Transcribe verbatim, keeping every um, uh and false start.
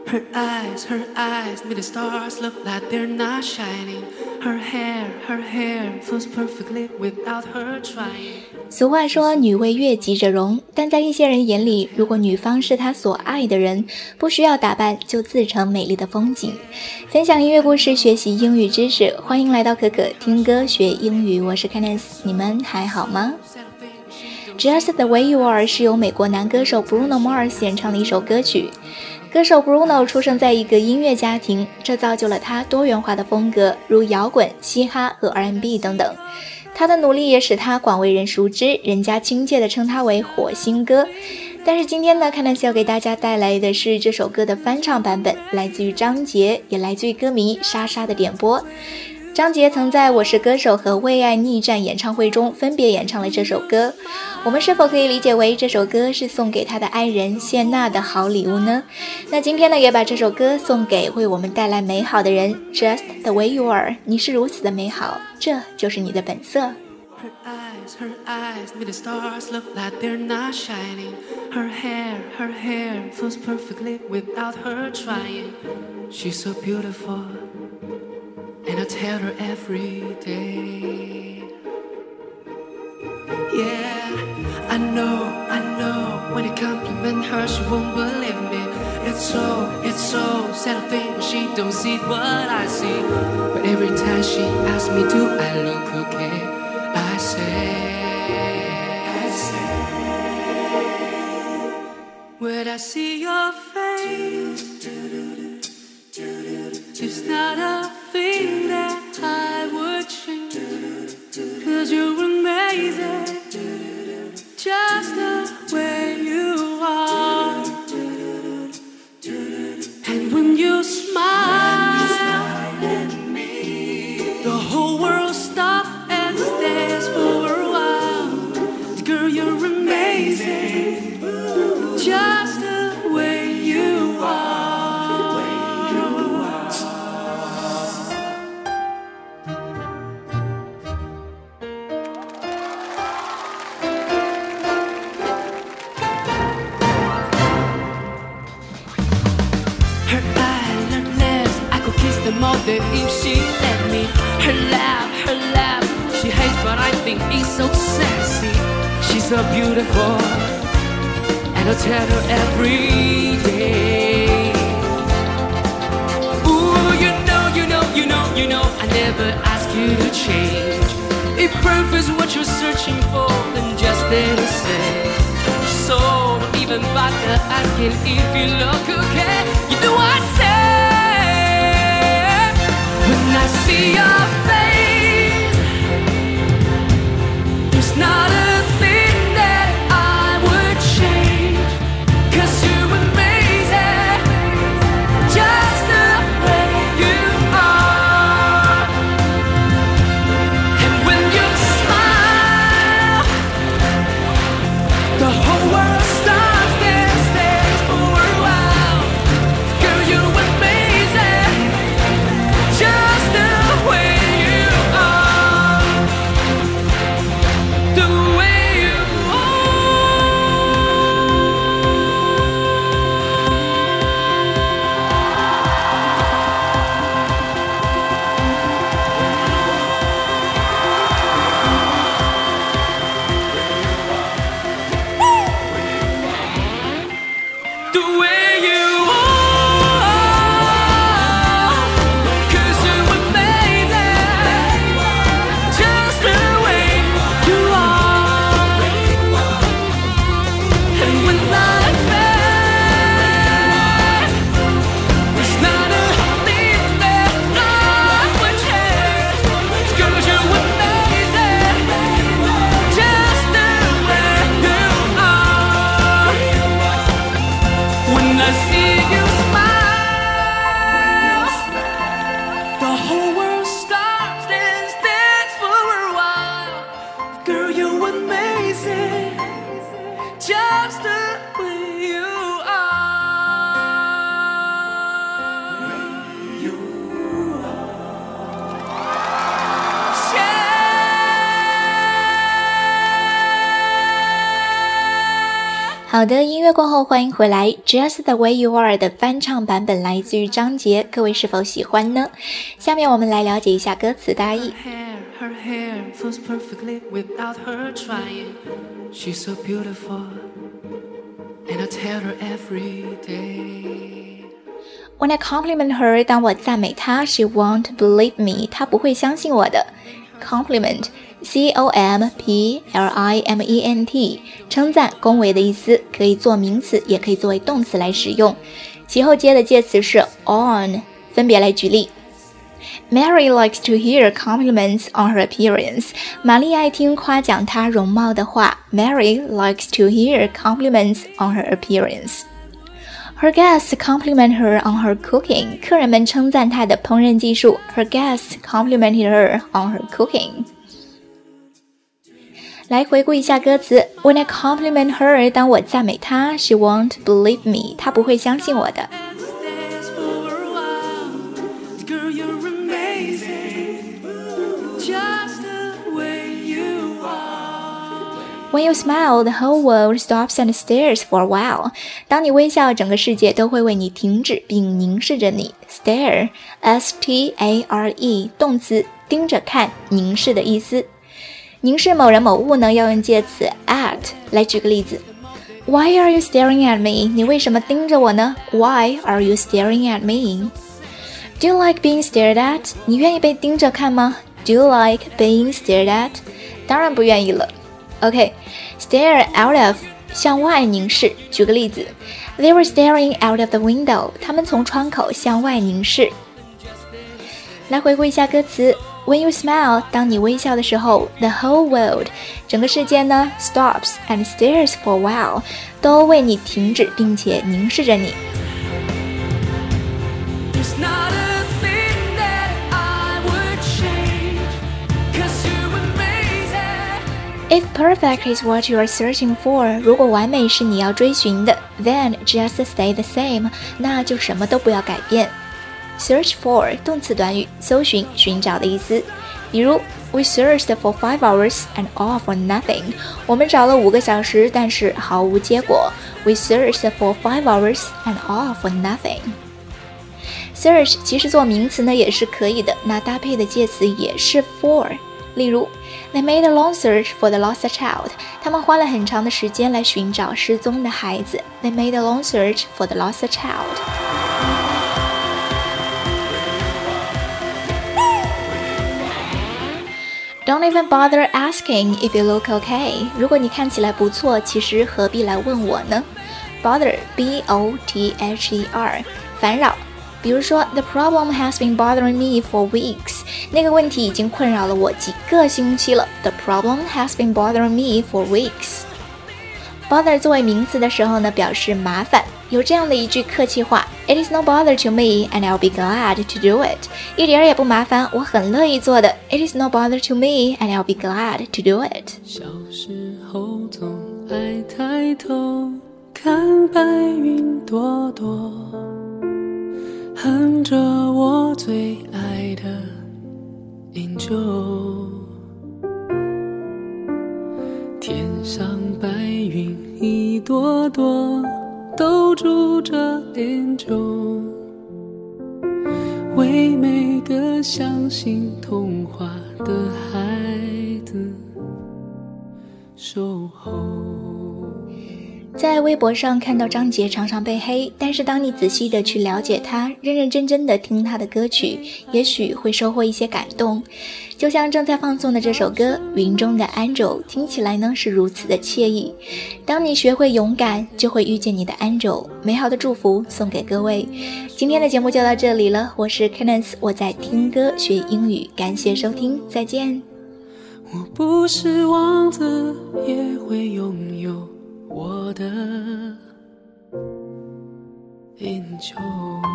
Her eyes, her eyes, made the stars look like they're not shining. Her hair, her hair flows perfectly without her trying. 俗话说女为悦己者容，但在一些人眼里，如果女方是他所爱的人，不需要打扮就自成美丽的风景。分享音乐故事，学习英语知识，欢迎来到可可听歌学英语，我是 Candice， 你们还好吗？ Just the way you are 是由美国男歌手 Bruno Mars 演唱的一首歌曲。歌手 Bruno 出生在一个音乐家庭，这造就了他多元化的风格，如摇滚、嘻哈和 R and B 等等。他的努力也使他广为人熟知，人家亲切地称他为火星哥。但是今天呢，看 Candice 要给大家带来的是这首歌的翻唱版本，来自于张杰，也来自于歌迷莎莎的点播。张杰曾在我是歌手和为爱逆战演唱会中分别演唱了这首歌，我们是否可以理解为这首歌是送给他的爱人谢娜的好礼物呢？那今天呢，也把这首歌送给为我们带来美好的人。 Just the way you are， 你是如此的美好，这就是你的本色。 Her eyes, her eyes made the stars look like they're not shining. Her hair, her hair flows perfectly without her trying. She's so beautiful, and I tell her every day. Yeah, I know, I know, when I compliment her she won't believe me. It's so, it's so sad to think she don't see what I see. But every time she asks me do I look okay, I say, I say, when I see your face, it's not a thing that I would change, 'cause you're amazing, just the way you are. And when you smile at me, the whole world stops and stares for a while. Girl, you're amazing, just the way you are. Her eyes, her lips, I could kiss them all day if she let me. Her laugh, her laugh, she hates but I think it's so sassy. She's so beautiful, and I tell her every day. Ooh, you know, you know, you know, you know, I never ask you to change. If perfect's what you're searching for, then just let it say. So don't even bother asking if you look okay. You know I say, when I see your face, there's not a thing that I would change, 'cause you're amazing, just the way you are. And when you smile, the whole world stops and stares for a while. Girl, you're amazing, just the way you are. The way you 好的，音乐过后欢迎回来。 Just the way you are 的翻唱版本来自于张杰，各位是否喜欢呢？下面我们来了解一下歌词大意。 Her hair, her hair flows perfectly without her trying. She's so beautiful and I tell her every day. When I compliment her, 当我赞美她 She won't believe me, 她不会相信我的。 Compliment C O M P L I M E N T 称赞恭维的意思，可以做名词也可以作为动词来使用，其后接的介词是 on。 分别来举例。 Mary likes to hear compliments on her appearance. 玛丽爱听夸奖她容貌的话。 Mary likes to hear compliments on her appearance. Her guests compliment her on her cooking. 客人们称赞她的烹饪技术。 Her guests complimented her on her cooking. 来回顾一下歌词。 When I compliment her, 当我赞美她 She won't believe me, 她不会相信我的。When you smile, the whole world stops and stares for a while. 当你微笑，整个世界都会为你停止并凝视着你。 Stare, S T A R E 动词，盯着看，凝视的意思。凝视某人某物呢，要用介词 at。 来举个例子。 Why are you staring at me? 你为什么盯着我呢？ Why are you staring at me? Do you like being stared at? 你愿意被盯着看吗？ Do you like being stared at? 当然不愿意了。OK, stare out of 向外凝视。举个例子。 They were staring out of the window. 他们从窗口向外凝视。来回顾一下歌词。 When you smile, 当你微笑的时候 The whole world 整个世界呢 stops and stares for a while 都为你停止并且凝视着你。 There's not a thing that I would change, 'cause you're amazing. If perfect is what you are searching for, 如果完美是你要追寻的 Then just stay the same, 那就什么都不要改变。Search for 动词短语，搜寻寻找的意思。比如 We searched for five hours and all for nothing. 我们找了五个小时，但是毫无结果。We searched for five hours and all for nothing. Search 其实做名词呢也是可以的，那搭配的介词也是 for。例如 They made a long search for the lost child. 他们花了很长的时间来寻找失踪的孩子。They made a long search for the lost child.Don't even bother asking if you look okay. 如果你看起来不错，其实何必来问我呢？ Bother, B O T H E R 烦扰。比如说 The problem has been bothering me for weeks. 那个问题已经困扰了我几个星期了。The problem has been bothering me for weeks. Bother 作为名词的时候呢，表示麻烦。有这样的一句客气话 It is no bother to me and I'll be glad to do it. 一点也不麻烦，我很乐意做的。It is no bother to me and I'll be glad to do it. 小时候总爱抬头看白云朵朵，哼着我最爱的 Angel。 天上白云一朵朵，都住着 Angel， 为每个相信童话的孩子守候。 在微博上看到张杰常常被黑，但是当你仔细的去了解他，认认真真的听他的歌曲，也许会收获一些感动。就像正在放送的这首歌《云中的 Angel》，听起来呢是如此的惬意。当你学会勇敢，就会遇见你的 Angel。美好的祝福送给各位。今天的节目就到这里了，我是 Kenneth， 我在听歌学英语，感谢收听，再见。 我不是王子，也会拥有我的 Angel。